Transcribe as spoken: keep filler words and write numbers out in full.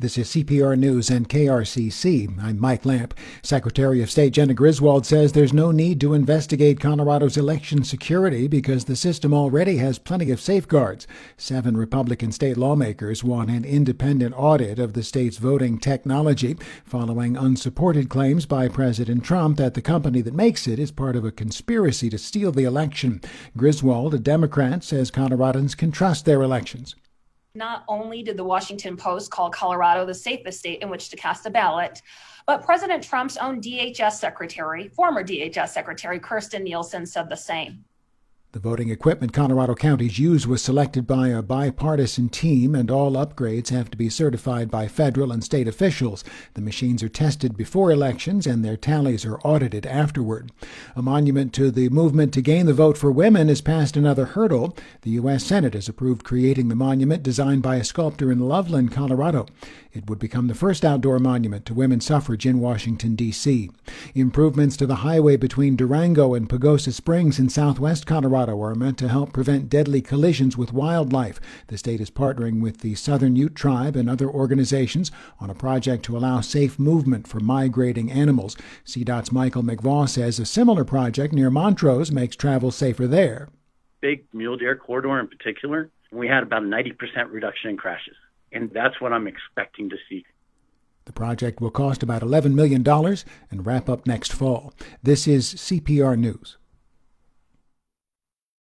This is C P R News and K R C C. I'm Mike Lamp. Secretary of State Jena Griswold says there's no need to investigate Colorado's election security because the system already has plenty of safeguards. Seven Republican state lawmakers want an independent audit of the state's voting technology following unsupported claims by President Trump that the company that makes it is part of a conspiracy to steal the election. Griswold, a Democrat, says Coloradans can trust their elections. Not only did the Washington Post call Colorado the safest state in which to cast a ballot, but President Trump's own D H S secretary, former D H S secretary Kirstjen Nielsen, said the same. The voting equipment Colorado counties use was selected by a bipartisan team, and all upgrades have to be certified by federal and state officials. The machines are tested before elections, and their tallies are audited afterward. A monument to the movement to gain the vote for women has passed another hurdle. The U S Senate has approved creating the monument designed by a sculptor in Loveland, Colorado. It would become the first outdoor monument to women's suffrage in Washington, D C Improvements to the highway between Durango and Pagosa Springs in southwest Colorado are meant to help prevent deadly collisions with wildlife. The state is partnering with the Southern Ute Tribe and other organizations on a project to allow safe movement for migrating animals. C DOT's Michael McVaugh says a similar project near Montrose makes travel safer there. Big mule deer corridor in particular, we had about a ninety percent reduction in crashes, and that's what I'm expecting to see. The project will cost about eleven million dollars and wrap up next fall. This is C P R News.